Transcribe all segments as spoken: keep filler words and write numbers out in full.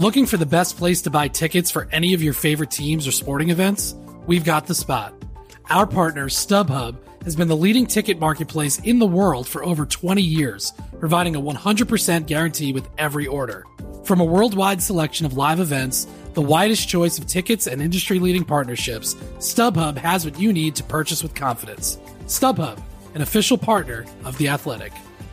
Looking for the best place to buy tickets for any of your favorite teams or sporting events? We've got the spot. Our partner, StubHub, has been the leading ticket marketplace in the world for over twenty years, providing a one hundred percent guarantee with every order. From a worldwide selection of live events, the widest choice of tickets and industry-leading partnerships, StubHub has what you need to purchase with confidence. StubHub, an official partner of The Athletic.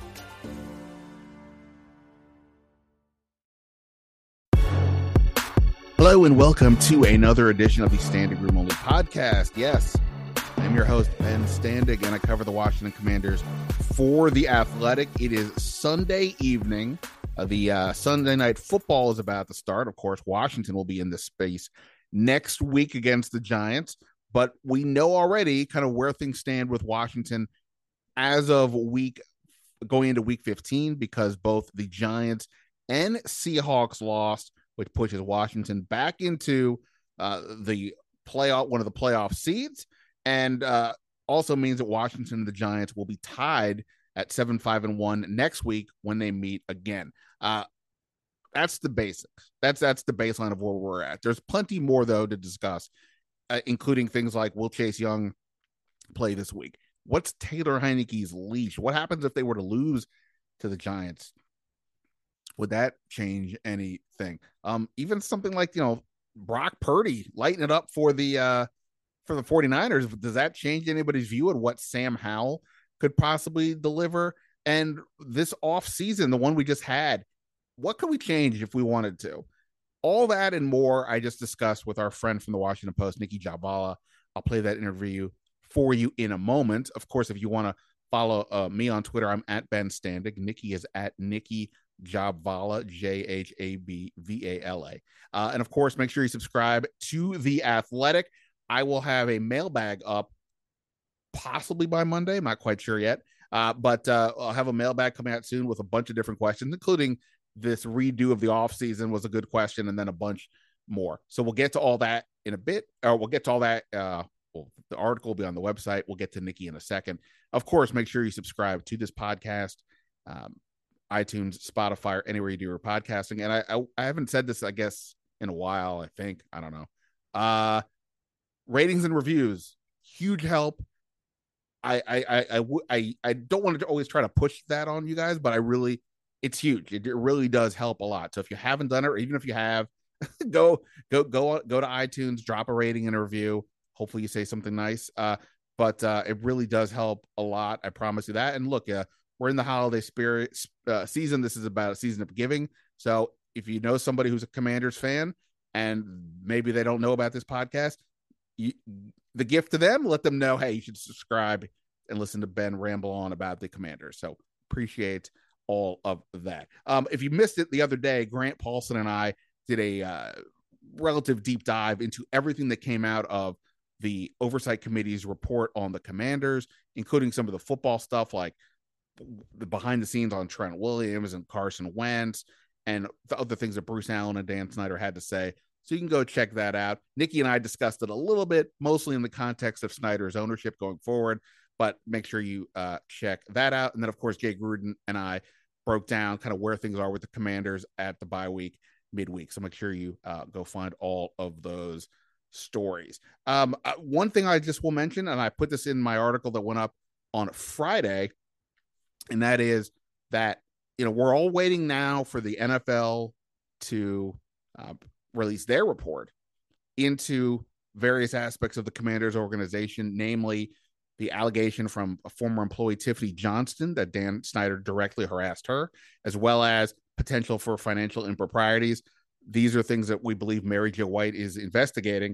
Hello and welcome to another edition of the Standing Room Only podcast. Yes, I'm your host, Ben Standig, and I cover the Washington Commanders for The Athletic. It is Sunday evening. Uh, the uh, Sunday night football is about to start. Of course, Washington will be in this space next week against the Giants, but we know already kind of where things stand with Washington as of week going into week fifteen, because both the Giants and Seahawks lost, which pushes Washington back into uh, the playoff, one of the playoff seeds, and uh, also means that Washington and the Giants will be tied at seven, five, and one next week when they meet again. Uh, that's the basics. That's that's the baseline of where we're at. There's plenty more though to discuss, uh, including things like, will Chase Young play this week? What's Taylor Heinicke's leash? What happens if they were to lose to the Giants? Would that change anything? Um, even something like, you know, Brock Purdy lighting it up for the uh, for the 49ers. Does that change anybody's view on what Sam Howell could possibly deliver? And this offseason, the one we just had, what could we change if we wanted to? All that and more I just discussed with our friend from the Washington Post, Nicki Jhabvala. I'll play that interview for you in a moment. Of course, if you want to follow uh, me on Twitter, I'm at Ben Standig. Nicki is at Nicki Jhabvala, J H A B V A L A. Uh, and of course, make sure you subscribe to The Athletic. I will have a mailbag up possibly by Monday. I'm not quite sure yet. Uh, but uh, I'll have a mailbag coming out soon with a bunch of different questions, including this redo of the offseason was a good question, and then a bunch more. So we'll get to all that in a bit, or we'll get to all that. Uh, well, the article will be on the website. We'll get to Nicki in a second. Of course, make sure you subscribe to this podcast. Um, iTunes, Spotify, or anywhere you do your podcasting. And I, I I haven't said this, I guess, in a while, I think. I don't know. Uh, ratings and reviews, huge help. I I I I, I, I don't want to always try to push that on you guys, but I really, it's huge. It, it really does help a lot. So if you haven't done it, or even if you have, go go go go to iTunes, drop a rating and a review. Hopefully you say something nice. Uh, but uh, it really does help a lot. I promise you that. And look, uh, we're in the holiday spirit uh, season. This is about a season of giving. So if you know somebody who's a Commanders fan and maybe they don't know about this podcast, you, the gift to them, let them know, hey, you should subscribe and listen to Ben ramble on about the Commanders. So appreciate all of that. Um, if you missed it the other day, Grant Paulson and I did a uh, relative deep dive into everything that came out of the Oversight Committee's report on the Commanders, including some of the football stuff like the behind the scenes on Trent Williams and Carson Wentz and the other things that Bruce Allen and Dan Snyder had to say. So you can go check that out. Nicki and I discussed it a little bit, mostly in the context of Snyder's ownership going forward, but make sure you uh, check that out. And then, of course, Jay Gruden and I broke down kind of where things are with the Commanders at the bye week, midweek. So make sure you uh, go find all of those stories. Um, uh, one thing I just will mention, and I put this in my article that went up on Friday, and that is that, you know, we're all waiting now for the N F L to uh, release their report into various aspects of the Commanders organization, namely the allegation from a former employee, Tiffany Johnston, that Dan Snyder directly harassed her, as well as potential for financial improprieties. These are things that we believe Mary Jo White is investigating.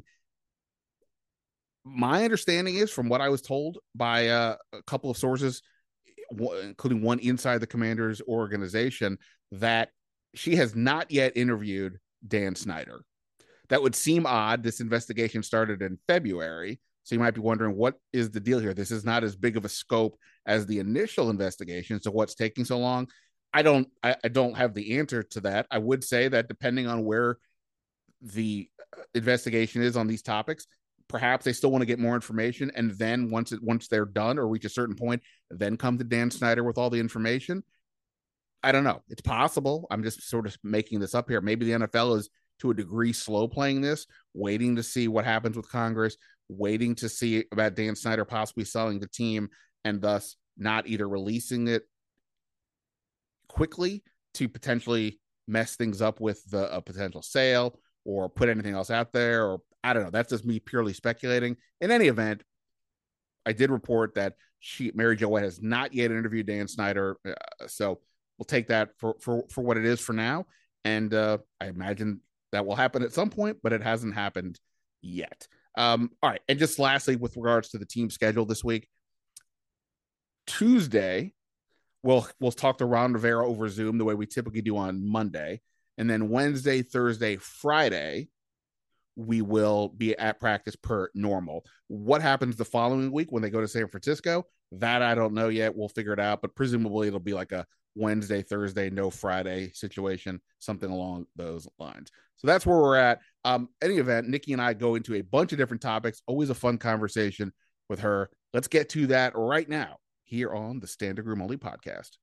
My understanding is, from what I was told by uh, a couple of sources, including one inside the Commanders organization, that she has not yet interviewed Dan Snyder. That would seem odd. This investigation started in February. So you might be wondering, what is the deal here? This is not as big of a scope as the initial investigation. So what's taking so long? I don't, I, I don't have the answer to that. I would say that depending on where the investigation is on these topics, perhaps they still want to get more information. And then once it, once they're done or reach a certain point, then come to Dan Snyder with all the information. I don't know. It's possible. I'm just sort of making this up here. Maybe the N F L is to a degree slow playing this, waiting to see what happens with Congress, waiting to see about Dan Snyder possibly selling the team, and thus not either releasing it quickly to potentially mess things up with the a potential sale or put anything else out there. Or I don't know. That's just me purely speculating. In any event, I did report that she, Mary Jo White, has not yet interviewed Dan Snyder. Uh, so we'll take that for, for, for what it is for now. And uh, I imagine that will happen at some point, but it hasn't happened yet. Um, all right. And just lastly, with regards to the team schedule this week, Tuesday, we'll, we'll talk to Ron Rivera over Zoom the way we typically do on Monday. And then Wednesday, Thursday, Friday, we will be at practice per normal. What happens the following week when they go to San Francisco? That I don't know yet. We'll figure it out, but presumably it'll be like a Wednesday, Thursday, no Friday situation, something along those lines. So that's where we're at. Um, any event, Nikki and I go into a bunch of different topics. Always a fun conversation with her. Let's get to that right now here on the Standing Room Only podcast.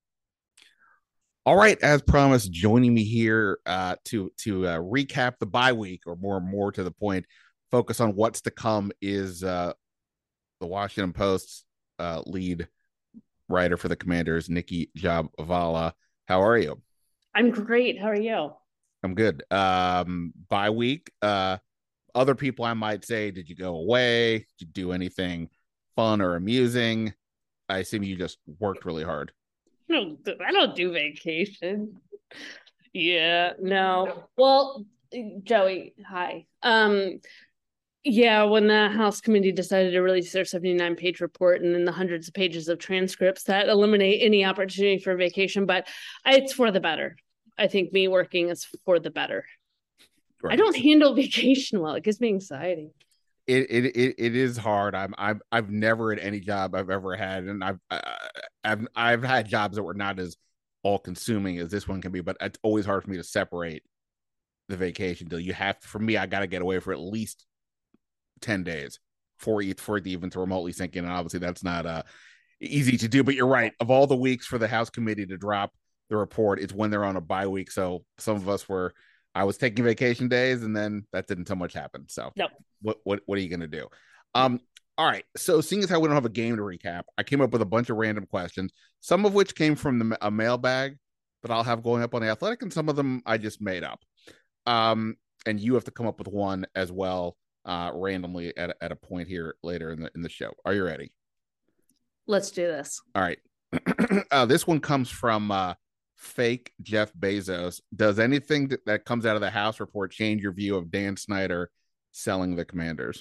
All right, as promised, joining me here uh, to to uh, recap the bye week, or more more to the point, focus on what's to come, is uh, the Washington Post's uh, lead writer for the Commanders, Nikki Jhabvala. How are you? I'm great. How are you? I'm good. Um, bye week. Uh, other people I might say, did you go away? Did you do anything fun or amusing? I assume you just worked really hard. I don't do, I don't do vacation. Yeah, no. Well, Joey, hi. Um, yeah, when the House Committee decided to release their seventy-nine page report and then the hundreds of pages of transcripts that eliminate any opportunity for vacation, but it's for the better. I think me working is for the better. Right. I don't handle vacation well. It gives me anxiety. It it it, it is hard. I'm I've I've never at any job I've ever had, and I've uh, I've I've had jobs that were not as all consuming as this one can be, but it's always hard for me to separate the vacation deal. You have to, for me, I got to get away for at least ten days for it for it even to remotely sink in, and obviously that's not uh easy to do. But you're right. Of all the weeks for the House Committee to drop the report, it's when they're on a bye week. So some of us were. I was taking vacation days, and then that didn't so much happen. So nope. what what what are you gonna do? Um, all right. So seeing as how we don't have a game to recap, I came up with a bunch of random questions, some of which came from the, a mailbag that I'll have going up on The Athletic, and some of them I just made up. Um, and you have to come up with one as well, uh, randomly at at a point here later in the in the show. Are you ready? Let's do this. All right. uh, this one comes from uh, fake Jeff Bezos. Does anything that, that comes out of the House report change your view of Dan Snyder selling the Commanders?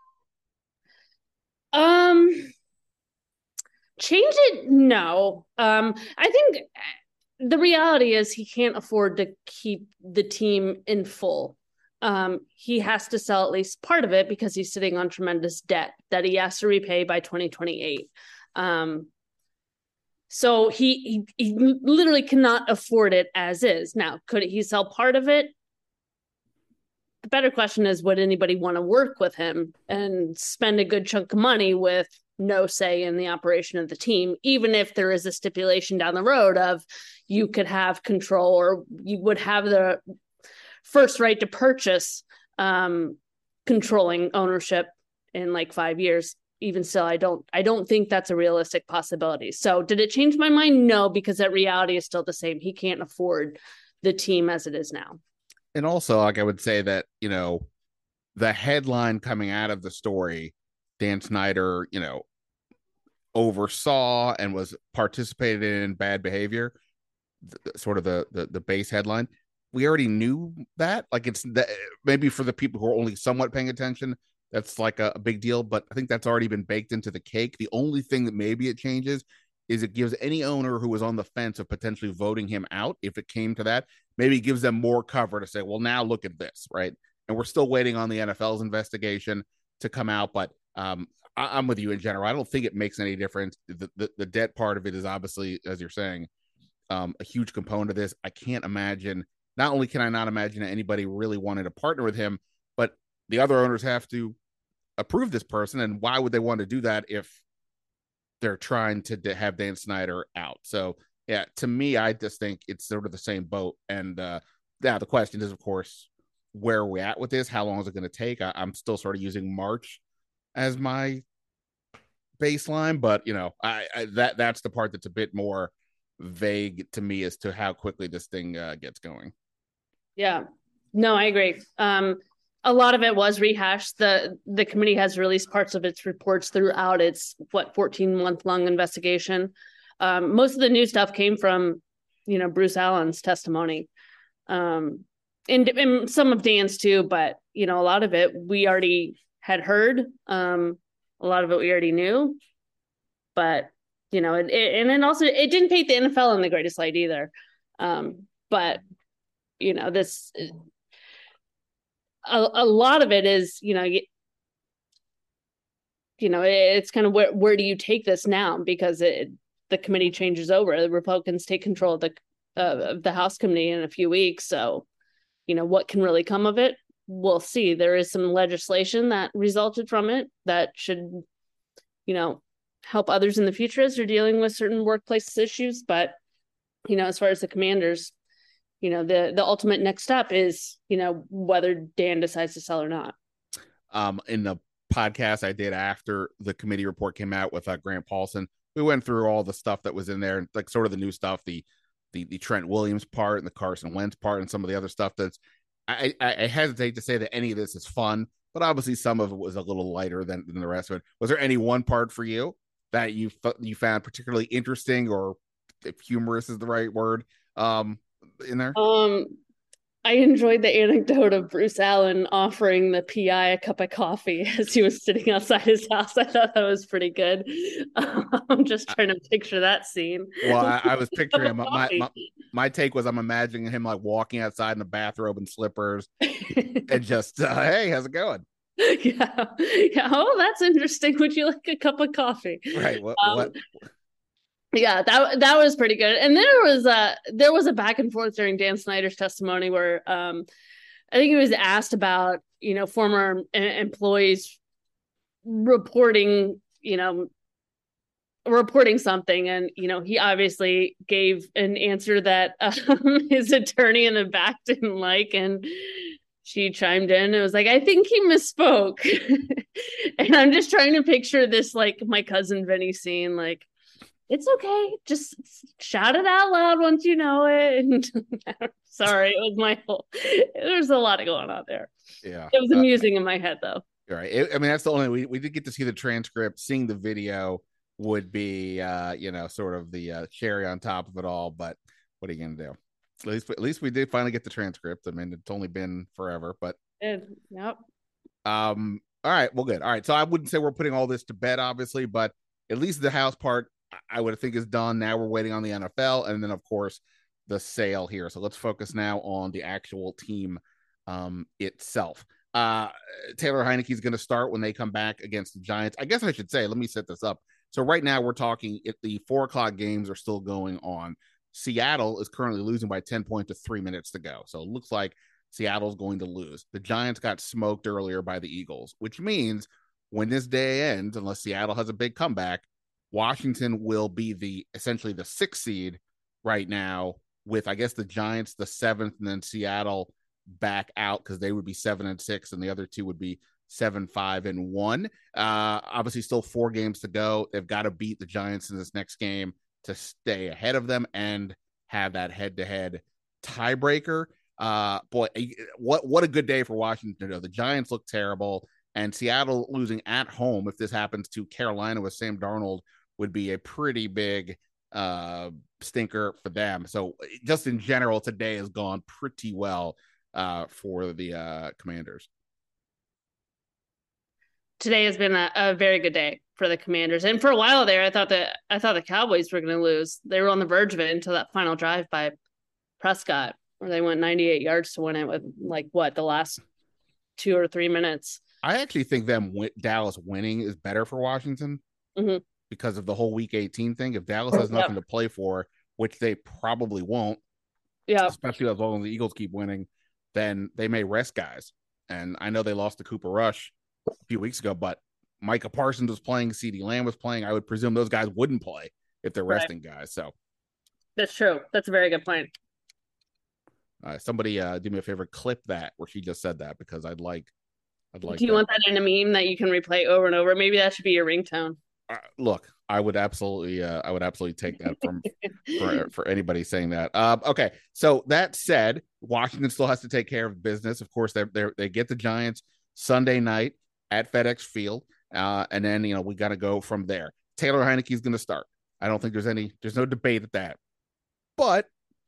Um, change it? No. Um, I think the reality is he can't afford to keep the team in full. Um, he has to sell at least part of it because he's sitting on tremendous debt that he has to repay by twenty twenty-eight. Um, So he, he he literally cannot afford it as is. Now, could he sell part of it? The better question is, would anybody want to work with him and spend a good chunk of money with no say in the operation of the team, even if there is a stipulation down the road of you could have control or you would have the first right to purchase um, controlling ownership in like five years. Even still, I don't I don't think that's a realistic possibility. So did it change my mind? No, because that reality is still the same. He can't afford the team as it is now. And also, like I would say that, you know, the headline coming out of the story, Dan Snyder, you know, oversaw and was participated in bad behavior, the, sort of the, the the base headline. We already knew that. Like it's the, maybe for the people who are only somewhat paying attention, that's like a, a big deal, but I think that's already been baked into the cake. The only thing that maybe it changes is it gives any owner who was on the fence of potentially voting him out, if it came to that, maybe it gives them more cover to say, well, now look at this, right? And we're still waiting on the N F L's investigation to come out, but um, I, I'm with you in general. I don't think it makes any difference. The, the, the debt part of it is obviously, as you're saying, um, a huge component of this. I can't imagine, not only can I not imagine anybody really wanting to partner with him, but the other owners have to approve this person. And why would they want to do that if they're trying to have Dan Snyder out? So Yeah, to me, I just think it's sort of the same boat. And uh, now the question is, of course, where are we at with this? How long is it going to take? I, I'm still sort of using March as my baseline, but you know, I, I that that's the part that's a bit more vague to me as to how quickly this thing uh, gets going. Yeah, no, I agree. Um, a lot of it was rehashed. The the committee has released parts of its reports throughout its what fourteen month long investigation. Um, most of the new stuff came from, you know, Bruce Allen's testimony, um, and, and some of Dan's too. But you know, a lot of it we already had heard. Um, a lot of it we already knew. But you know, it, it, and then also it didn't paint the N F L in the greatest light either. Um, but you know, this a, a lot of it is, you know, you, you know, it's kind of where where do you take this now? Because it, the committee changes over. The Republicans take control of the uh, of the House committee in a few weeks. So, you know, what can really come of it? We'll see. There is some legislation that resulted from it that should, you know, help others in the future as they're dealing with certain workplace issues. But, you know, as far as the Commanders, you know, the the ultimate next step is, you know, whether Dan decides to sell or not. Um, in the podcast I did after the committee report came out with uh, Grant Paulson, we went through all the stuff that was in there, and like sort of the new stuff, the the the Trent Williams part and the Carson Wentz part, and some of the other stuff that's. I, I, I hesitate to say that any of this is fun, but obviously some of it was a little lighter than, than the rest of it. Was there any one part for you that you you found particularly interesting, or if humorous is the right word, um, in there? Um, I enjoyed the anecdote of Bruce Allen offering the P I a cup of coffee as he was sitting outside his house. I thought that was pretty good. I'm just trying to picture that scene. Well, I, I was picturing my, my, my my take was I'm imagining him like walking outside in a bathrobe and slippers and just, uh, hey, how's it going? Yeah. Yeah. Oh, that's interesting. Would you like a cup of coffee? Right. What? Um, what? Yeah, that that was pretty good. And then there was a there was a back and forth during Dan Snyder's testimony where um, I think he was asked about, you know, former employees reporting, you know, reporting something, and you know, he obviously gave an answer that um, his attorney in the back didn't like, and she chimed in. It was like, I think he misspoke. And I'm just trying to picture this, like my cousin Vinny scene, like, it's okay, just shout it out loud once you know it. And sorry, it was my whole, there's a lot going on there. Yeah, it was amusing uh, in my head though. Right. It, I mean, that's the only, we, we did get to see the transcript. Seeing the video would be, uh, you know, sort of the uh, cherry on top of it all. But what are you going to do? At least, at least we did finally get the transcript. I mean, it's only been forever, but. It, yep. Um. All right. Well, good. All right. So I wouldn't say we're putting all this to bed, obviously, but at least the House part, I would think is done. Now we're waiting on the N F L, and then of course the sale here. So let's focus now on the actual team um, itself. Uh, Taylor Heinicke is going to start when they come back against the Giants. I guess I should say, let me set this up. So right now we're talking, if the four o'clock games are still going on, Seattle is currently losing by ten points to three minutes to go. So it looks like Seattle's going to lose. The Giants got smoked earlier by the Eagles, which means when this day ends, unless Seattle has a big comeback, Washington will be the essentially the sixth seed right now, with I guess the Giants the seventh, and then Seattle back out because they would be seven and six, and the other two would be seven, five, and one. Uh, obviously, still four games to go. They've got to beat the Giants in this next game to stay ahead of them and have that head-to-head tiebreaker. Uh, boy, what what a good day for Washington. The Giants look terrible, and Seattle losing at home, if this happens to Carolina with Sam Darnold, would be a pretty big uh, stinker for them. So just in general, today has gone pretty well uh, for the uh, Commanders. Today has been a, a very good day for the Commanders. And for a while there, I thought that I thought the Cowboys were going to lose. They were on the verge of it until that final drive by Prescott, where they went ninety-eight yards to win it with like what the last two or three minutes. I actually think them Dallas winning is better for Washington. Mm-hmm. Because of the whole week eighteen thing. If Dallas has nothing yep. to play for, which they probably won't, yeah, especially as long as the Eagles keep winning, then they may rest guys. And I know they lost to Cooper Rush a few weeks ago, but Micah Parsons was playing, CeeDee Lamb was playing. I would presume those guys wouldn't play if they're resting right. guys. So That's true. That's a very good point. Uh, somebody uh, do me a favor, clip that where she just said that because I'd like, I'd like. Do you that. want that in a meme that you can replay over and over? Maybe that should be your ringtone. Uh, look, I would absolutely, uh, I would absolutely take that from for for anybody saying that. Uh, okay, so that said, Washington still has to take care of business. Of course, they they they get the Giants Sunday night at FedEx Field, uh, and then you know we got to go from there. Taylor Heinicke is going to start. I don't think there's any, there's no debate at that, but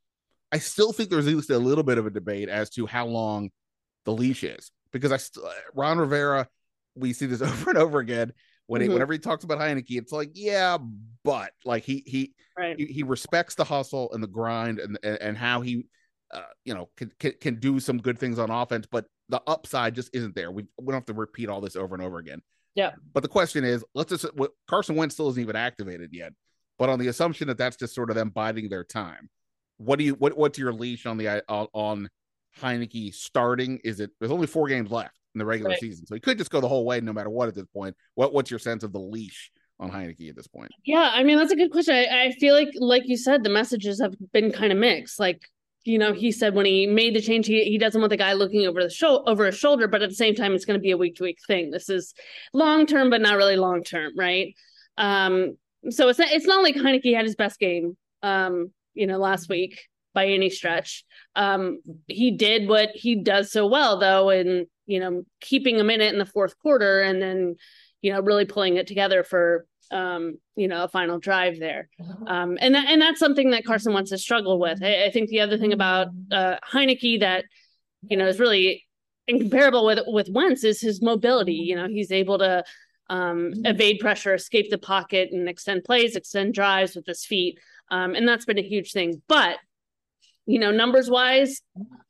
I still think there's at least a little bit of a debate as to how long the leash is because I still Ron Rivera, we see this over and over again. When mm-hmm. it, whenever he talks about Heinicke, it's like, yeah, but like he he right. he, he respects the hustle and the grind and and, and how he uh, you know can, can can do some good things on offense, but the upside just isn't there. We we don't have to repeat all this over and over again. Yeah. But the question is, let's just what, Carson Wentz still isn't even activated yet, but on the assumption that that's just sort of them biding their time. What do you what what's your leash on the on, on Heinicke starting? Is it there's only four games left in the regular right. season, so he could just go the whole way no matter what at this point. What what's your sense of the leash on Heinicke at this point? Yeah, I mean that's a good question. I, I feel like like you said, the messages have been kind of mixed. Like, you know, he said when he made the change, he, he doesn't want the guy looking over the shoulder over his shoulder, but at the same time, it's going to be a week to week thing. This is long term, but not really long term, right? Um, so it's not it's not like Heinicke had his best game, um, you know, last week by any stretch. Um, he did what he does so well, though, and you know, keeping a minute in the fourth quarter and then, you know, really pulling it together for, um, you know, a final drive there. Um, and that, and that's something that Carson Wentz has struggled with. I, I think the other thing about uh, Heinicke that, you know, is really incomparable with, with Wentz is his mobility. You know, he's able to um, evade pressure, escape the pocket and extend plays, extend drives with his feet. Um, and that's been a huge thing. But, you know, numbers wise,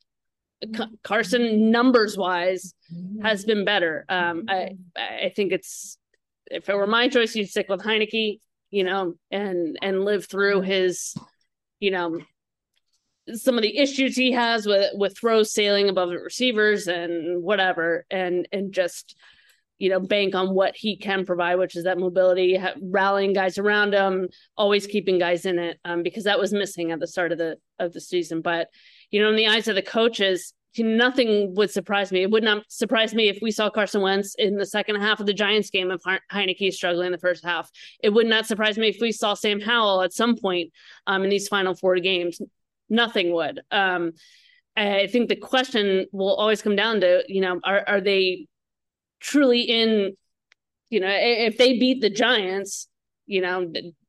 Carson numbers wise has been better. Um, I I think it's, if it were my choice, you'd stick with Heinicke, you know, and and live through his, you know, some of the issues he has with with throws sailing above the receivers and whatever, and and just, you know, bank on what he can provide, which is that mobility, rallying guys around him, always keeping guys in it, um, because that was missing at the start of the of the season. But, you know, in the eyes of the coaches, nothing would surprise me. It would not surprise me if we saw Carson Wentz in the second half of the Giants game if Heinicke is struggling in the first half. It would not surprise me if we saw Sam Howell at some point um, in these final four games. Nothing would. Um, I think the question will always come down to, you know, are are they truly in, you know, if they beat the Giants, you know,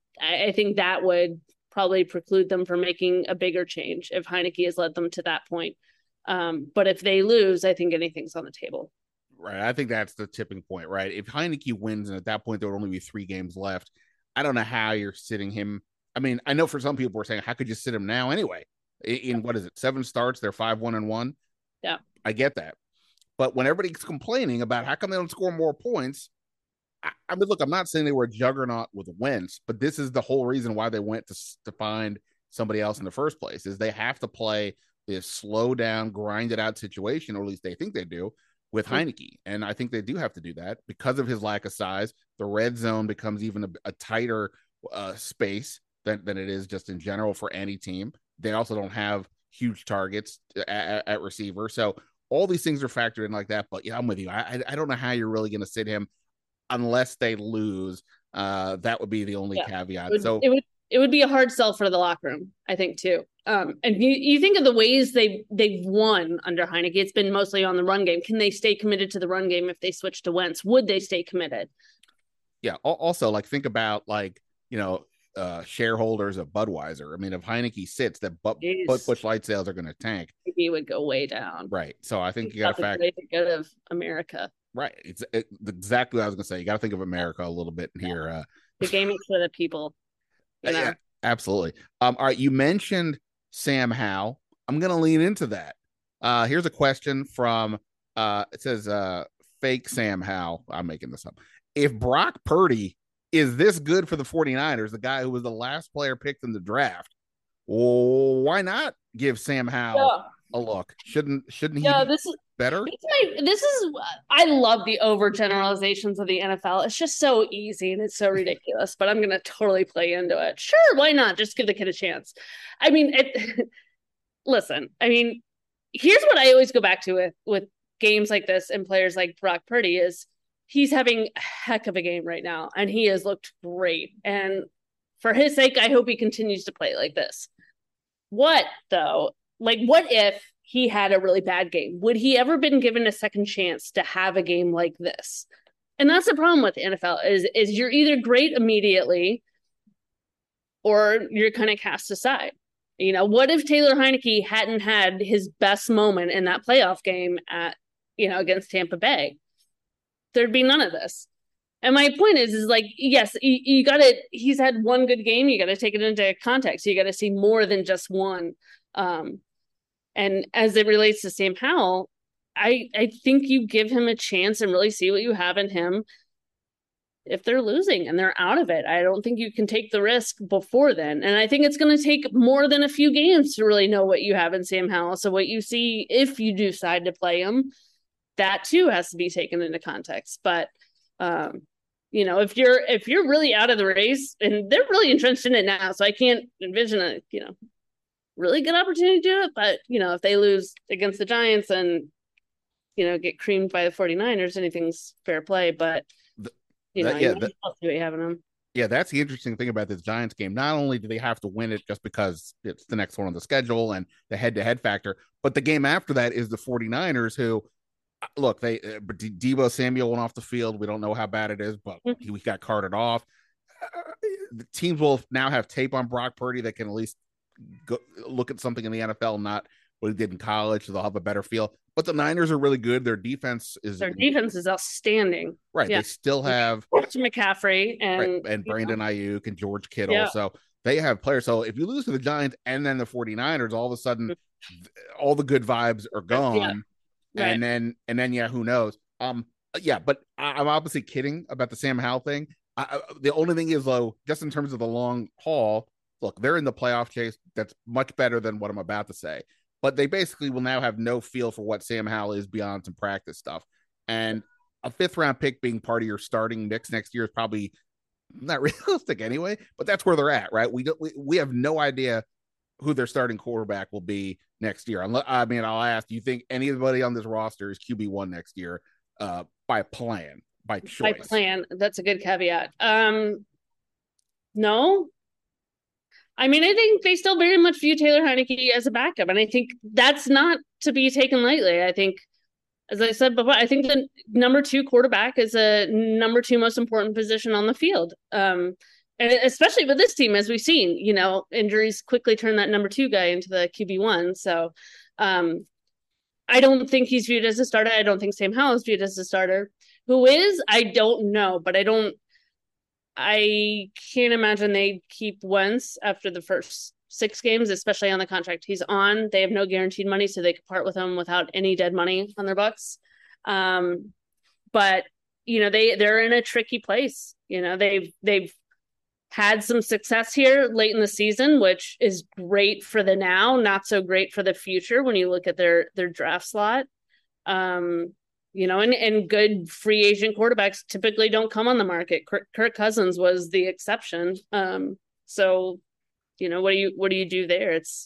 I think that would probably preclude them from making a bigger change if Heinicke has led them to that point. Um, but if they lose, I think anything's on the table. Right. I think that's the tipping point, right? If Heinicke wins and at that point there would only be three games left, I don't know how you're sitting him. I mean, I know for some people we're saying, how could you sit him now anyway? In, in what is it, seven starts, they're five, one and one. Yeah. I get that. But when everybody's complaining about how come they don't score more points, I, I mean, look, I'm not saying they were a juggernaut with Wentz, but this is the whole reason why they went to, to find somebody else in the first place, is they have to play this slow down, grind it out situation, or at least they think they do, with Heinicke. And I think they do have to do that because of his lack of size. The red zone becomes even a, a tighter uh, space than, than it is just in general for any team. They also don't have huge targets at, at receiver. So all these things are factored in like that. But yeah, I'm with you. I, I don't know how you're really going to sit him unless they lose. Uh, that would be the only yeah. caveat. It would, so it would, it would be a hard sell for the locker room, I think, too. Um, and you, you think of the ways they they've won under Heinicke, it's been mostly on the run game. Can they stay committed to the run game if they switch to Wentz? Would they stay committed? Yeah. Also, like, think about, like, you know, uh, shareholders of Budweiser. I mean, if Heinicke sits, that but Busch Light sales are going to tank. He would go way down. Right. So I think He's you got to factor good of America. Right. It's it, exactly what I was going to say. You got to think of America a little bit yeah. here. Uh, the game is for the people. You know? Yeah, absolutely. Um, all right. You mentioned Sam Howell. I'm going to lean into that. Uh, here's a question from, uh, it says, uh, fake Sam Howell. I'm making this up. If Brock Purdy is this good for the 49ers, the guy who was the last player picked in the draft, well, why not give Sam Howell a look. Shouldn't shouldn't he Yeah, be this is better? my, this is I love the overgeneralizations of the N F L. It's just so easy and it's so ridiculous, but I'm gonna totally play into it. Sure, why not? Just give the kid a chance. I mean, it, listen, I mean, here's what I always go back to with with games like this and players like Brock Purdy is he's having a heck of a game right now, and he has looked great. And for his sake, I hope he continues to play like this. What though? Like, what if he had a really bad game? Would he ever been given a second chance to have a game like this? And that's the problem with the N F L is, is you're either great immediately or you're kind of cast aside. You know, what if Taylor Heinicke hadn't had his best moment in that playoff game at, you know, against Tampa Bay? There'd be none of this. And my point is, is like, yes, you, you got to, he's had one good game. You got to take it into context. You got to see more than just one. Um, and as it relates to Sam Howell, I, I think you give him a chance and really see what you have in him. If they're losing and they're out of it, I don't think you can take the risk before then. And I think it's going to take more than a few games to really know what you have in Sam Howell. So what you see, if you do decide to play him, that too has to be taken into context. But, um, you know, if you're, if you're really out of the race and they're really entrenched in it now, so I can't envision a, you know, really good opportunity to do it. But, you know, if they lose against the Giants and, you know, get creamed by the 49ers, anything's fair play. But, You know, that, yeah, you that, see what you have in them. Yeah, that's the interesting thing about this Giants game. Not only do they have to win it just because it's the next one on the schedule and the head-to-head factor, but the game after that is the 49ers who, look, they uh, Deebo Samuel went off the field. We don't know how bad it is, but he we got carted off. Uh, the teams will now have tape on Brock Purdy that can at least go, look at something in the N F L, not what he did in college, so they'll have a better feel. But the Niners are really good. Their defense is their defense is outstanding. Right. Yeah. They still have McCaffrey and right, and Brandon know. Ayuk and George Kittle. Yeah. So they have players. So if you lose to the Giants and then the 49ers, all of a sudden mm-hmm. all the good vibes are gone. Yeah. Right. And then and then yeah, who knows? Um yeah, but I, I'm obviously kidding about the Sam Howell thing. I, I, the only thing is though, just in terms of the long haul, look, they're in the playoff chase. That's much better than what I'm about to say. But they basically will now have no feel for what Sam Howell is beyond some practice stuff. And a fifth round pick being part of your starting mix next year is probably not realistic anyway, but that's where they're at, right? We don't, we, we have no idea who their starting quarterback will be next year. I mean, I'll ask, do you think anybody on this roster is Q B one next year uh, by plan, by choice? By plan. That's a good caveat. Um, no. I mean, I think they still very much view Taylor Heinicke as a backup, and I think that's not to be taken lightly. I think, as I said before, I think the number two quarterback is a number two most important position on the field, um, and especially with this team, as we've seen, you know, injuries quickly turn that number two guy into the Q B one. So um, I don't think he's viewed as a starter. I don't think Sam Howell is viewed as a starter. Who is? I don't know, but I don't. I can't imagine they keep Wentz after the first six games, especially on the contract he's on. They have no guaranteed money, so they could part with him without any dead money on their books. Um, but you know, they they're in a tricky place. You know, they've they've had some success here late in the season, which is great for the now, not so great for the future when you look at their their draft slot. Um, You know, and, and good free agent quarterbacks typically don't come on the market. Kirk, Kirk Cousins was the exception. Um, so, you know, what do you what do you do there? It's,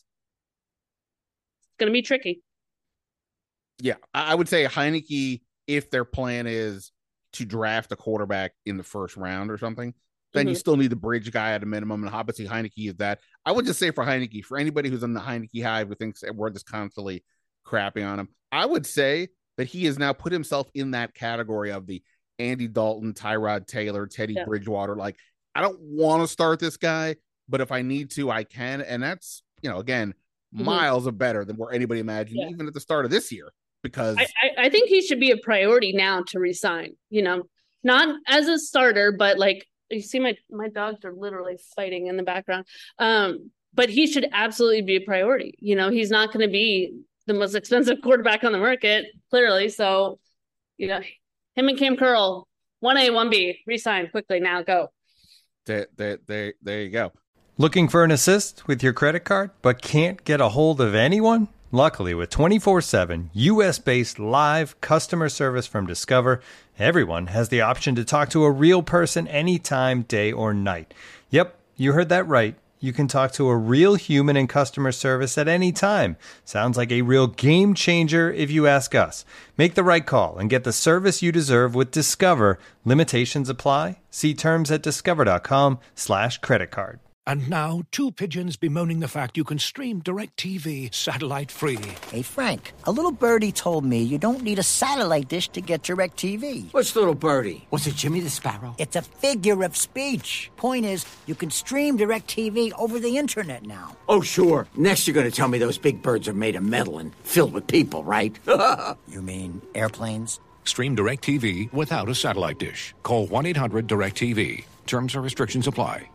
it's going to be tricky. Yeah, I would say Heinicke, if their plan is to draft a quarterback in the first round or something, then mm-hmm. you still need the bridge guy at a minimum. And obviously Heinicke is that. I would just say for Heinicke, for anybody who's on the Heinicke hive who thinks we're just constantly crapping on him, I would say that he has now put himself in that category of the Andy Dalton, Tyrod Taylor, Teddy yeah. Bridgewater. Like, I don't want to start this guy, but if I need to, I can. And that's, you know, again, mm-hmm. miles of better than where anybody imagined, yeah. even at the start of this year, because I, I, I think he should be a priority now to resign, you know, not as a starter, but like, you see my, my dogs are literally fighting in the background. Um, but he should absolutely be a priority. You know, he's not going to be the most expensive quarterback on the market, clearly. So, you know, him and Cam Curl, one A, one B, resign quickly now, go. There, there, there, there you go. Looking for an assist with your credit card, but can't get a hold of anyone? Luckily, with twenty-four seven U S-based live customer service from Discover, everyone has the option to talk to a real person anytime, day or night. Yep, you heard that right. You can talk to a real human in customer service at any time. Sounds like a real game changer if you ask us. Make the right call and get the service you deserve with Discover. Limitations apply. See terms at discover.com slash credit card. And now, two pigeons bemoaning the fact you can stream DirecTV satellite-free. Hey, Frank, a little birdie told me you don't need a satellite dish to get DirecTV. What's little birdie? Was it Jimmy the Sparrow? It's a figure of speech. Point is, you can stream DirecTV over the internet now. Oh, sure. Next you're going to tell me those big birds are made of metal and filled with people, right? You mean airplanes? Stream DirecTV without a satellite dish. Call one eight hundred direct T V. Terms and restrictions apply.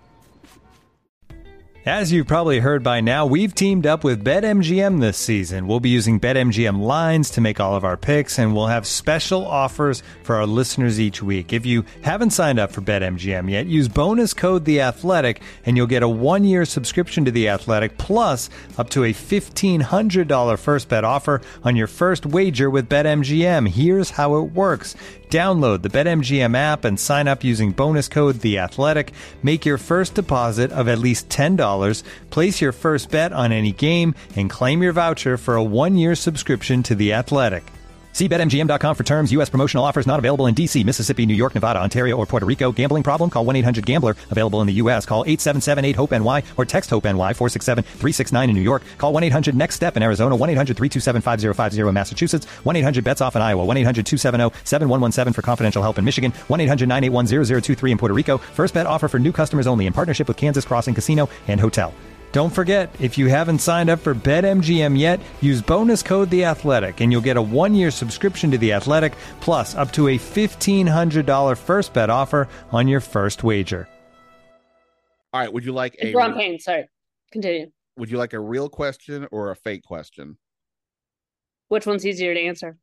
As you've probably heard by now, we've teamed up with BetMGM this season. We'll be using BetMGM lines to make all of our picks, and we'll have special offers for our listeners each week. If you haven't signed up for BetMGM yet, use bonus code The Athletic, and you'll get a one-year subscription to The Athletic, plus up to a fifteen hundred dollars first bet offer on your first wager with BetMGM. Here's how it works. Download the BetMGM app and sign up using bonus code The Athletic. Make your first deposit of at least ten dollars. Place your first bet on any game and claim your voucher for a one-year subscription to The Athletic. See Bet M G M dot com for terms. U S promotional offers not available in D C, Mississippi, New York, Nevada, Ontario, or Puerto Rico. Gambling problem? Call one eight hundred gambler. Available in the U S. Call eight seven seven eight hope N Y or text HOPE-NY four six seven three six nine in New York. Call one eight hundred next step in Arizona. one eight hundred three two seven five zero five zero in Massachusetts. one eight hundred bets off in Iowa. one eight hundred two seven zero seven one one seven for confidential help in Michigan. one eight hundred nine eight one zero zero two three in Puerto Rico. First bet offer for new customers only in partnership with Kansas Crossing Casino and Hotel. Don't forget, if you haven't signed up for BetMGM yet, use bonus code The Athletic, and you'll get a one-year subscription to The Athletic, plus up to a fifteen hundred dollars first bet offer on your first wager. All right, would you like a... Ron Payne, sorry. Continue. Would you like a real question or a fake question? Which one's easier to answer?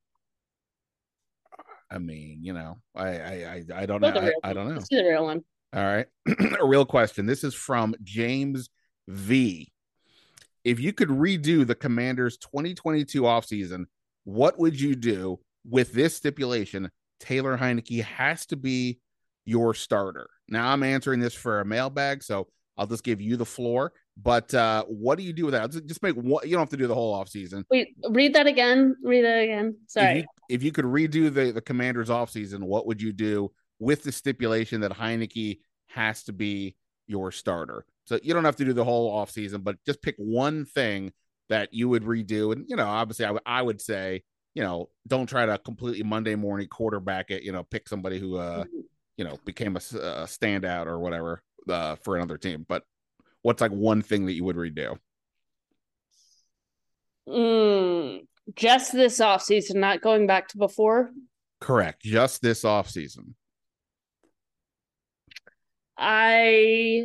I mean, you know, I I, I, I don't Both know. are real. I, I don't know. Let's do the real one. All right. A real question. This is from James V. If you could redo the Commanders' twenty twenty-two offseason, what would you do with this stipulation? Taylor Heinicke has to be your starter. Now, I'm answering this for a mailbag, so I'll just give you the floor. But uh, what do you do with that? Just make one. You don't have to do the whole offseason. Wait, read that again. Read that again. Sorry. If you, if you could redo the, the Commanders' offseason, what would you do with the stipulation that Heinicke has to be your starter? So you don't have to do the whole offseason, but just pick one thing that you would redo. And, you know, obviously I, w- I would say, you know, don't try to completely Monday morning quarterback it, you know, pick somebody who, uh, you know, became a, a standout or whatever uh, for another team. But what's like one thing that you would redo? Mm, just this offseason, not going back to before? Correct. Just this offseason. I...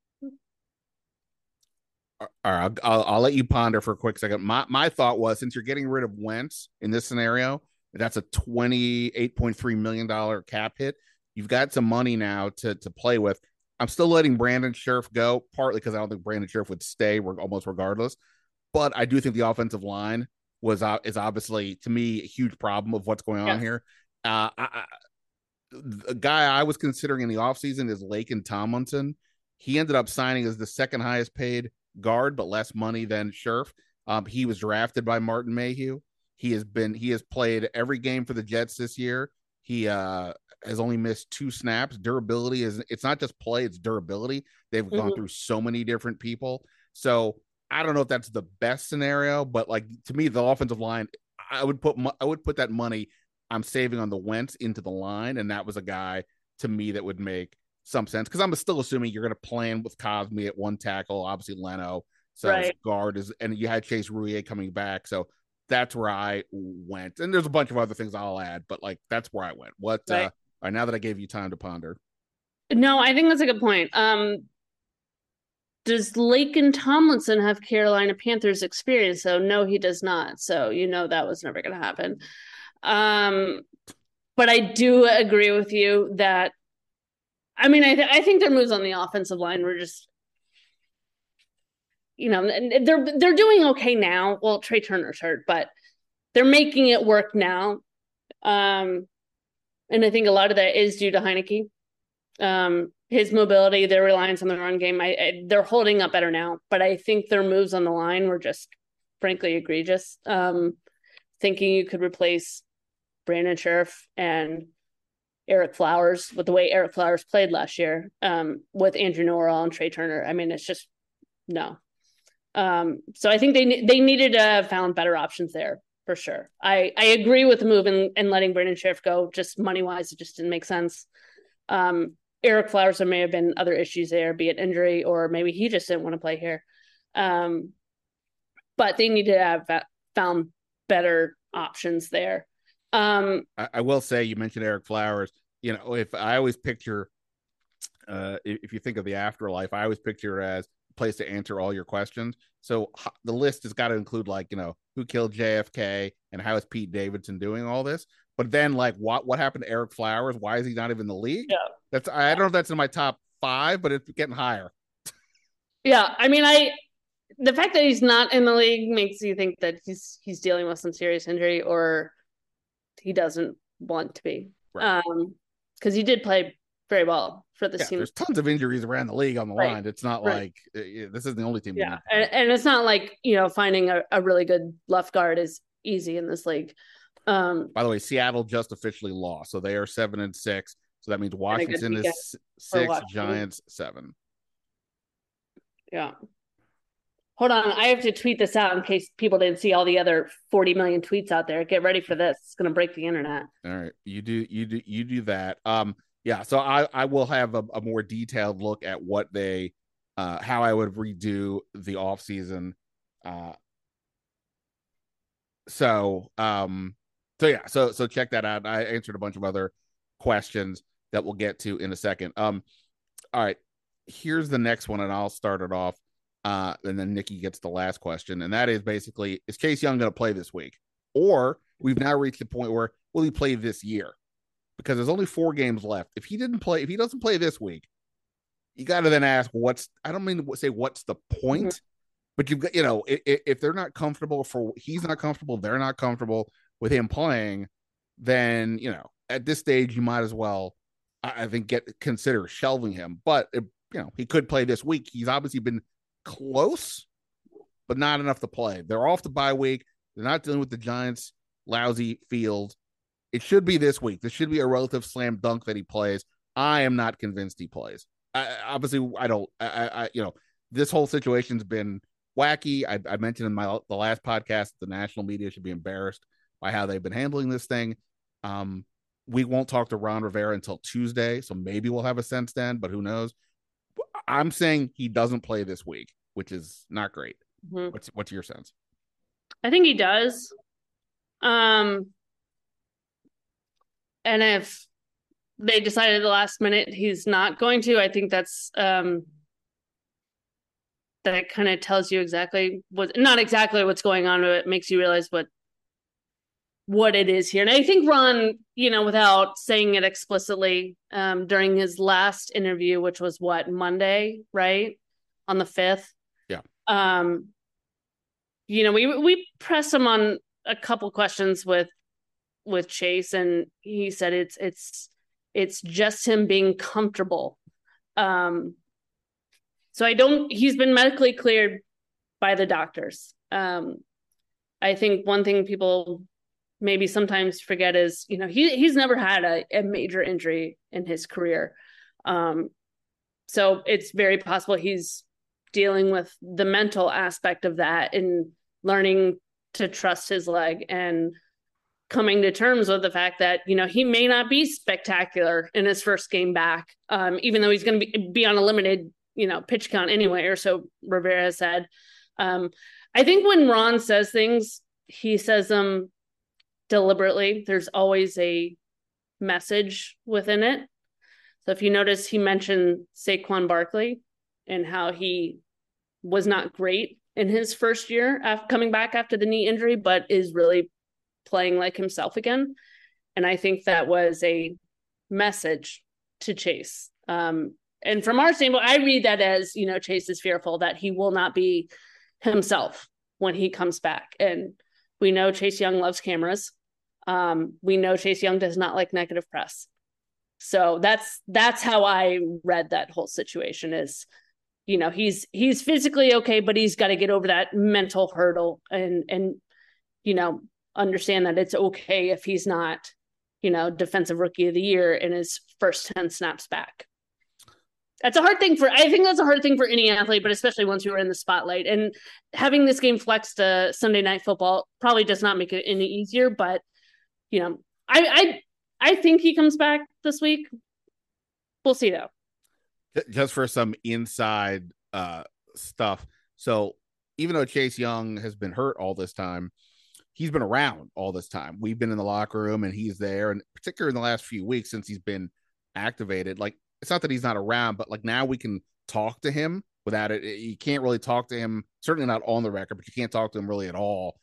All right, I'll, I'll, I'll let you ponder for a quick second. My my thought was, since you're getting rid of Wentz in this scenario, that's a twenty-eight point three million dollars cap hit. You've got some money now to to play with. I'm still letting Brandon Scherff go, partly because I don't think Brandon Scherff would stay almost regardless. But I do think the offensive line was uh, is obviously, to me, a huge problem of what's going on yes. here. Uh, I, I, the guy I was considering in the offseason is Laken Tomlinson. He ended up signing as the second highest paid guard, but less money than Scherff. Um, he was drafted by Martin Mayhew. He has been he has played every game for the Jets this year. He uh, has only missed two snaps. Durability is it's not just play, it's durability. They've mm-hmm. gone through so many different people. So I don't know if that's the best scenario, but like to me, the offensive line, I would put I would put that money I'm saving on the Wentz into the line, and that was a guy to me that would make some sense, because I'm still assuming you're going to plan with Cosme at one tackle, obviously Leno, so right. guard is, and you had Chase Roullier coming back, so that's where I went. And there's a bunch of other things I'll add, but like that's where I went. What? Right. Uh, all right, now that I gave you time to ponder. No, I think that's a good point. Um, does Laken Tomlinson have Carolina Panthers experience? So no, he does not. So you know that was never going to happen. Um, but I do agree with you that. I mean, I, th- I think their moves on the offensive line were just you know, they're they're doing okay now. Well, Trey Turner's hurt, but they're making it work now. Um, and I think a lot of that is due to Heinicke. Um, his mobility, their reliance on the run game, I, I, they're holding up better now. But I think their moves on the line were just frankly egregious. Um, thinking you could replace Brandon Sheriff and Eric Flowers with the way Eric Flowers played last year, um, with Andrew Norwell and Trey Turner. I mean, it's just no. Um, so I think they they needed to have found better options there for sure. I, I agree with the move and, and letting Brandon Sheriff go. Just money wise, it just didn't make sense. Um, Eric Flowers, there may have been other issues there, be it injury or maybe he just didn't want to play here. Um, but they need to have found better options there. Um, I, I will say, you mentioned Eric Flowers. You know, if I always picture, uh, if you think of the afterlife, I always picture as a place to answer all your questions. So the list has got to include, like, you know, who killed J F K and how is Pete Davidson doing all this. But then, like, what what happened to Eric Flowers? Why is he not even in the league? Yeah, that's I don't know if that's in my top five, but it's getting higher. Yeah, I mean, I the fact that he's not in the league makes you think that he's he's dealing with some serious injury or he doesn't want to be. Right. Um, because he did play very well for this yeah, team. There's tons of injuries around the league on the right. line. It's not right. like uh, this is the only team. Yeah, and, and it's not like, you know, finding a, a really good left guard is easy in this league. Um, By the way, Seattle just officially lost, so they are seven and six. So that means Washington is six, Washington. Giants seven. Yeah. Hold on, I have to tweet this out in case people didn't see all the other forty million tweets out there. Get ready for this; it's going to break the internet. All right, you do, you do, you do that. Um, yeah. So I, I will have a, a more detailed look at what they, uh, how I would redo the off season. Uh, so, um, so yeah, so so check that out. I answered a bunch of other questions that we'll get to in a second. Um, all right, here's the next one, and I'll start it off. Uh, and then Nikki gets the last question, and that is basically, is Chase Young going to play this week? Or we've now reached the point where, will he play this year? Because there's only four games left. If he didn't play, if he doesn't play this week, you got to then ask, what's, I don't mean to say what's the point, mm-hmm. but you've got, you know, if, if they're not comfortable for, he's not comfortable, they're not comfortable with him playing, then, you know, at this stage, you might as well, I, I think, get, consider shelving him. But, it, you know, he could play this week. He's obviously been close, but not enough to play. They're off the bye week. They're not dealing with the Giants' lousy field. It should be this week. This should be a relative slam dunk that he plays. I am not convinced he plays. I, obviously, I don't. I, I, you know, this whole situation's been wacky. I, I mentioned in my the last podcast, the national media should be embarrassed by how they've been handling this thing. Um, we won't talk to Ron Rivera until Tuesday, so maybe we'll have a sense then. But who knows? I'm saying he doesn't play this week, which is not great. Mm-hmm. What's what's your sense? I think he does. Um, and if they decided at the last minute he's not going to, I think that's um, that kind of tells you exactly what, not exactly what's going on, but it makes you realize what what it is here. And I think Ron, you know, without saying it explicitly, um, during his last interview, which was what, Monday, right? On the fifth. Yeah. Um, you know, we, we pressed him on a couple questions with, with Chase, and he said, it's, it's, it's just him being comfortable. Um, so I don't, he's been medically cleared by the doctors. Um, I think one thing people maybe sometimes forget is, you know, he he's never had a, a major injury in his career. Um, so it's very possible he's dealing with the mental aspect of that and learning to trust his leg and coming to terms with the fact that, you know, he may not be spectacular in his first game back, um, even though he's going to be, be on a limited, you know, pitch count anyway, or so Rivera has said. Um, I think when Ron says things, he says them deliberately. There's always a message within it. So if you notice, he mentioned Saquon Barkley and how he was not great in his first year after coming back after the knee injury, but is really playing like himself again. And I think that was a message to Chase. Um, And from our standpoint, I read that as, you know, Chase is fearful that he will not be himself when he comes back. And we know Chase Young loves cameras. Um, we know Chase Young does not like negative press. So that's that's how I read that whole situation is, you know, he's he's physically okay, but he's got to get over that mental hurdle and and you know, understand that it's okay if he's not, you know, defensive rookie of the year in his first ten snaps back. That's a hard thing for, I think that's a hard thing for any athlete, but especially once you are in the spotlight. And having this game flexed to Sunday Night Football probably does not make it any easier, but, you know, I I, I think he comes back this week. We'll see, though. Just for some inside uh, stuff. So even though Chase Young has been hurt all this time, he's been around all this time. We've been in the locker room and he's there. And particularly in the last few weeks since he's been activated, like, it's not that he's not around, but like now we can talk to him without it. You can't really talk to him, certainly not on the record, but you can't talk to him really at all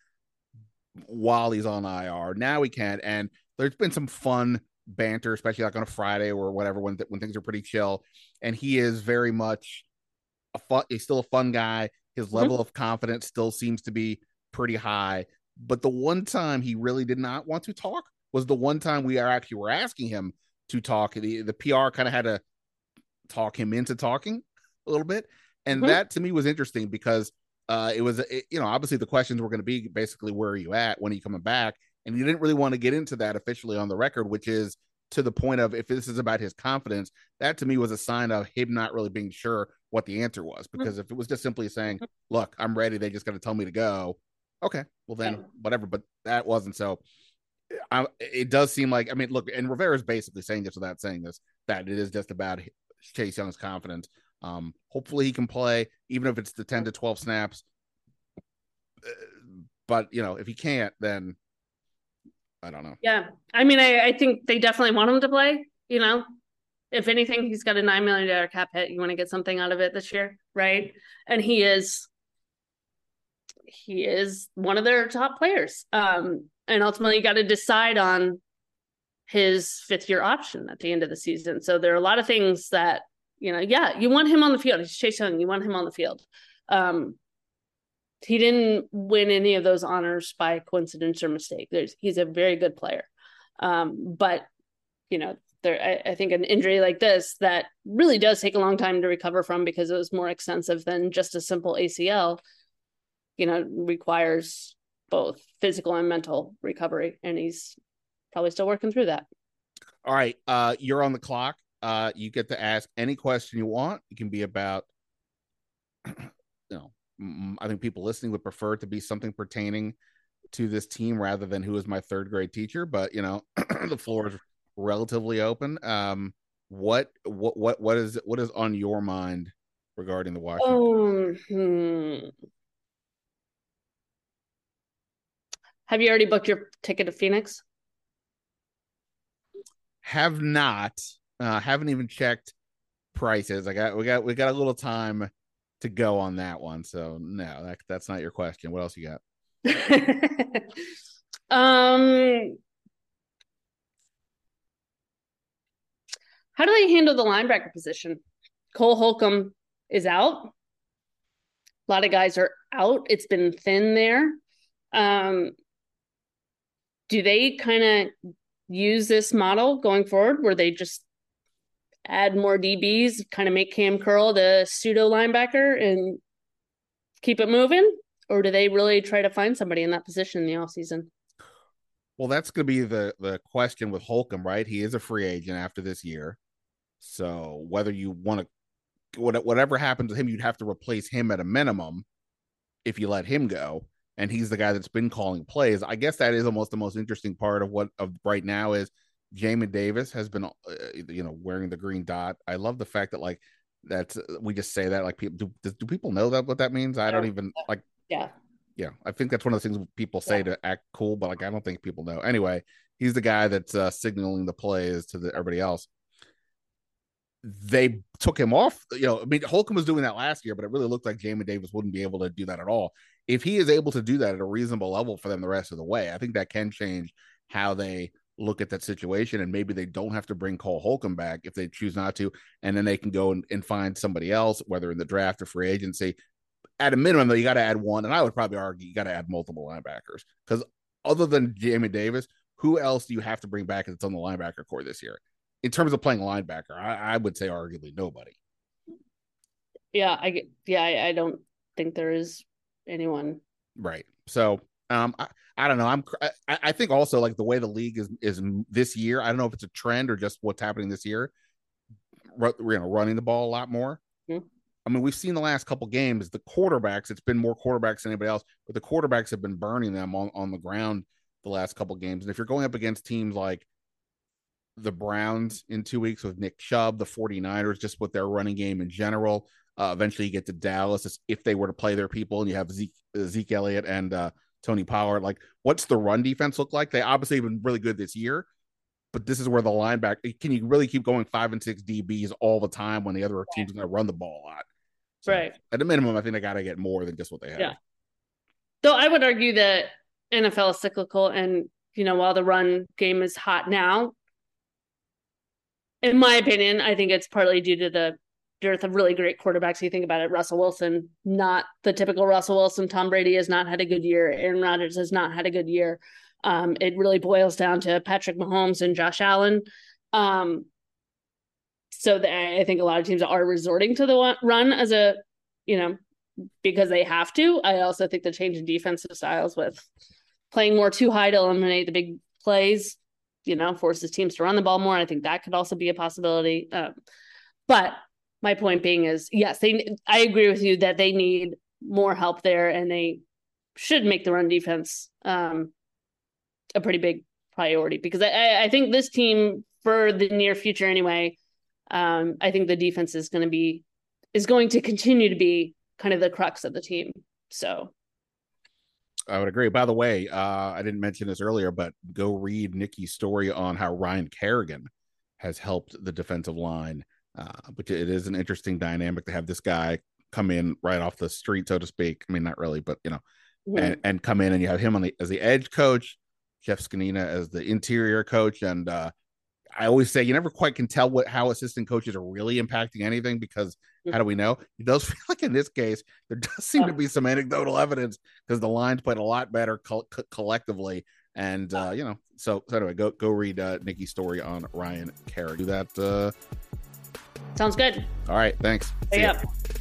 while he's on I R. Now we can. And there's been some fun banter, especially like on a Friday or whatever, when, when things are pretty chill. And he is very much a fun, he's still a fun guy. His level mm-hmm. of confidence still seems to be pretty high. But the one time he really did not want to talk was the one time we are actually were asking him to talk. The, the P R kind of had to talk him into talking a little bit. And mm-hmm. that to me was interesting because uh, it was, it, you know, obviously the questions were going to be basically, where are you at? When are you coming back? And you didn't really want to get into that officially on the record, which is to the point of, if this is about his confidence, that to me was a sign of him not really being sure what the answer was. Because mm-hmm. if it was just simply saying, look, I'm ready, they just got to tell me to go. Okay, well then yeah. whatever. But that wasn't. So I, it does seem like, I mean, look, and Rivera's basically saying this without saying this, that it is just about Chase Young's confidence. Um, hopefully he can play, even if it's the ten to twelve snaps. But, you know, if he can't, then I don't know. Yeah. I mean, I, I think they definitely want him to play, you know. If anything, he's got a nine million dollars cap hit. You want to get something out of it this year, right? And he is, he is one of their top players. Um, and ultimately you got to decide on his fifth year option at the end of the season. So there are a lot of things that, you know, yeah, you want him on the field. He's Chase Young. You want him on the field. Um, he didn't win any of those honors by coincidence or mistake. There's, he's a very good player. Um, but, you know, there, I, I think an injury like this that really does take a long time to recover from because it was more extensive than just a simple A C L, you know, requires both physical and mental recovery. And he's probably still working through that. All right. Uh, you're on the clock. Uh, you get to ask any question you want. It can be about, you know, I think people listening would prefer it to be something pertaining to this team rather than who is my third grade teacher. But, you know, the floor is relatively open. Um, what, what, what, what is, what is on your mind regarding the Washington? Um, hmm. Have you already booked your ticket to Phoenix? Have not. Uh, haven't even checked prices. I got we got we got a little time to go on that one. So no, that that's not your question. What else you got? um, how do they handle the linebacker position? Cole Holcomb is out. A lot of guys are out. It's been thin there. Um, do they kind of use this model going forward where they just add more D Bs, kind of make Cam Curl the pseudo linebacker and keep it moving? Or do they really try to find somebody in that position in the offseason? Well, that's going to be the, the question with Holcomb, right? He is a free agent after this year. So whether you want to, whatever happens to him, you'd have to replace him at a minimum if you let him go. And he's the guy that's been calling plays. I guess that is almost the most interesting part of what of right now is Jamin Davis has been, uh, you know, wearing the green dot. I love the fact that like that's we just say that like people do. Do people know that what that means? I don't even like. Yeah, yeah. I think that's one of the things people say yeah. to act cool, but like I don't think people know. Anyway, he's the guy that's uh, signaling the plays to the, everybody else. They took him off. You know, I mean, Holcomb was doing that last year, but it really looked like Jamin Davis wouldn't be able to do that at all. If he is able to do that at a reasonable level for them the rest of the way, I think that can change how they look at that situation, and maybe they don't have to bring Cole Holcomb back if they choose not to, and then they can go and, and find somebody else, whether in the draft or free agency. At a minimum, though, you got to add one, and I would probably argue you got to add multiple linebackers, because other than Jamin Davis, who else do you have to bring back that's on the linebacker core this year? In terms of playing linebacker, I, I would say arguably nobody. Yeah, I yeah, I, I don't think there is anyone. Right. So, um, I, I don't know. I'm I, I think also like the way the league is is this year. I don't know if it's a trend or just what's happening this year. We're you know running the ball a lot more. Mm-hmm. I mean, we've seen the last couple games, the quarterbacks. It's been more quarterbacks than anybody else, but the quarterbacks have been burning them on, on the ground the last couple games. And if you're going up against teams like the Browns in two weeks with Nick Chubb, the 49ers, just with their running game in general, uh, eventually you get to Dallas if they were to play their people, and you have Zeke, Zeke Elliott and uh, Tony Pollard. Like, what's the run defense look like? They obviously have been really good this year, but this is where the linebacker, can you really keep going five and six D Bs all the time when the other team's going to run the ball a lot? So, right. At a minimum, I think they got to get more than just what they have. Yeah. Though I would argue that N F L is cyclical, and, you know, while the run game is hot now, in my opinion, I think it's partly due to the dearth of really great quarterbacks. You think about it, Russell Wilson, not the typical Russell Wilson. Tom Brady has not had a good year. Aaron Rodgers has not had a good year. Um, it really boils down to Patrick Mahomes and Josh Allen. Um, So the, I think a lot of teams are resorting to the run as a, you know, because they have to. I also think the change in defensive styles with playing more too high to eliminate the big plays, you know, forces teams to run the ball more. I think that could also be a possibility. Um, but my point being is, yes, they. I agree with you that they need more help there, and they should make the run defense um, a pretty big priority, because I, I think this team, for the near future anyway, Um, I think the defense is going to be is going to continue to be kind of the crux of the team. So I would agree. By the way, uh, I didn't mention this earlier, but go read Nikki's story on how Ryan Kerrigan has helped the defensive line. Uh, but it is an interesting dynamic to have this guy come in right off the street, so to speak. I mean, not really, but you know, mm-hmm. and, and come in, and you have him on the as the edge coach, Jeff Scanina as the interior coach, and uh, I always say you never quite can tell what how assistant coaches are really impacting anything, because how do we know? It does feel like in this case there does seem to be some anecdotal evidence, because the Lions played a lot better co- co- collectively, and uh, you know. So, so anyway, go go read uh, Nikki's story on Ryan Kerrigan. Do that. Uh... Sounds good. All right, thanks. See ya.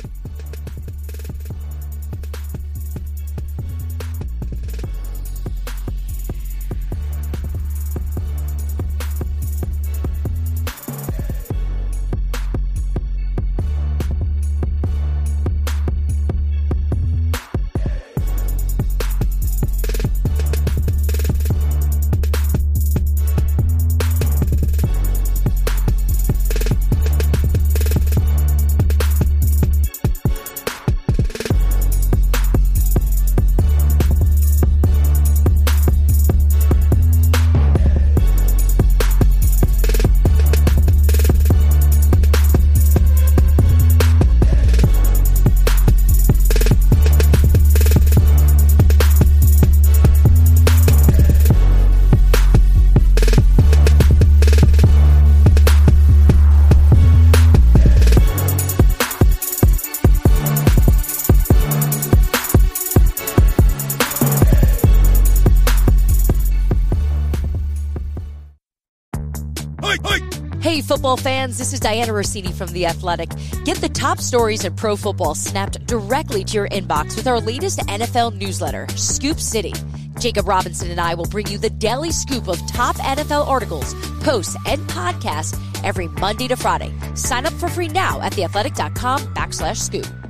Hey, football fans, this is Diana Rossini from The Athletic. Get the top stories in pro football snapped directly to your inbox with our latest N F L newsletter, Scoop City. Jacob Robinson and I will bring you the daily scoop of top N F L articles, posts, and podcasts every Monday to Friday. Sign up for free now at theathletic.com backslash scoop.